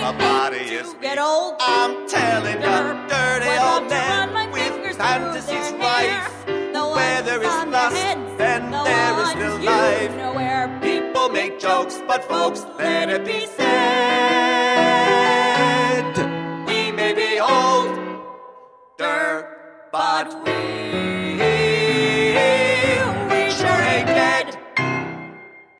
my body is weak. Get old. I'm telling you, dirty old men with fantasies rife. Where there is lust, then there is still life. People make jokes, but folks, let it be said,